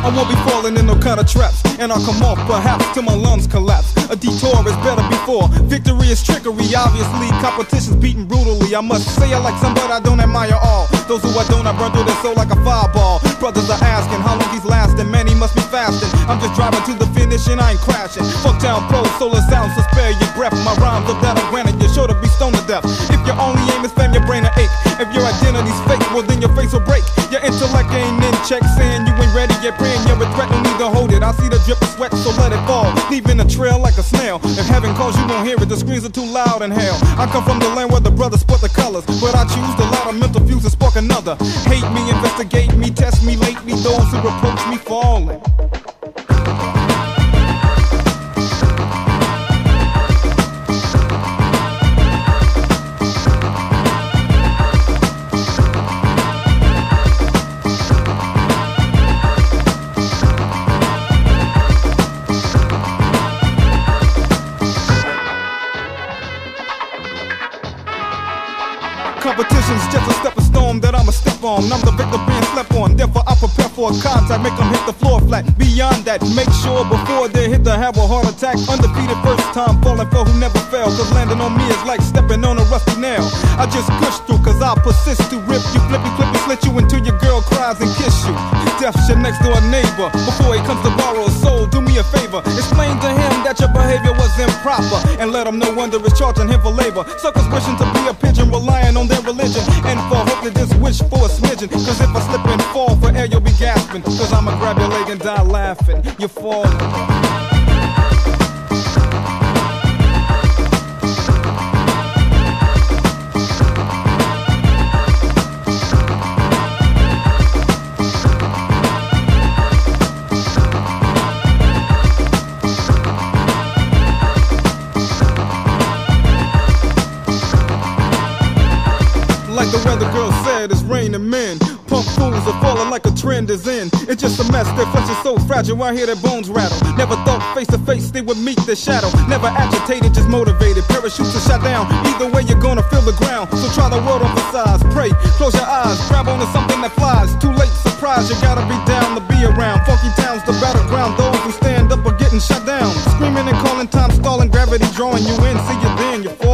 I won't be falling in no kind of traps, and I'll come off perhaps till my lungs collapse. A detour is better before victory is trickery. Obviously, competition's beaten brutally. I must say I like some, but I don't admire all. Those who I don't, I burn through their soul like a fireball. Brothers are asking how long he's lasting. Man, he must be fasting. I'm just driving to the finish and I ain't crashing. Fucktown Pro, solar sound, so spare your breath. My rhymes are that granted, you're sure to be stoned to death. If your only aim is fame, your brain will ache. If your identity's fake, well then your face will break. Your intellect ain't in check, saying you ain't ready yet. Praying you're a threat, no need to hold it. I see the drip of sweat, so let it fall, leaving a trail like a snail. If heaven calls, you won't hear it. The screams are too loud in hell. I come from the land where the brothers split the colors, but I choose the louder mental fuse and spark another. Hate me, investigate me, test me, late me. Those who reproach me falling. Competition's just a stepping stone that I'ma step on. I'm the victim being slept on, therefore I prepare for a contact. Make them hit the floor flat. Beyond that, make sure before they hit to have a heart attack. Undefeated first time, falling for who never fell. Cause landing on me is like stepping on a rusty nail. I just push through cause I persist to rip you, flip you, slit you until your girl cries and kiss you. Death's your next door neighbor. Before he comes to borrow a soul, do me a favor. Explain to him that your behavior was improper, and let him know wonder is charging him for labor. Suckers wishing to be a pigeon, relying on their religion, and for hope to just wish for a smidgen. Cause if I slip and fall for air, you'll be gasping. Cause I'ma grab your leg and die laughing. You're falling. Like the weather girl said, it's raining men. Punk fools are falling like a trend is in. It's just a mess, their flesh is so fragile. I hear their bones rattle. Never thought face to face they would meet their shadow. Never agitated, just motivated. Parachutes are shot down. Either way, you're gonna feel the ground. So try the world on the size. Pray, close your eyes, grab onto something that flies. Too late, surprise, you gotta be down to be around. Funky towns, the battleground. Those who stand up are getting shut down. Screaming and calling, time stalling, gravity drawing you in. See you then, you're falling.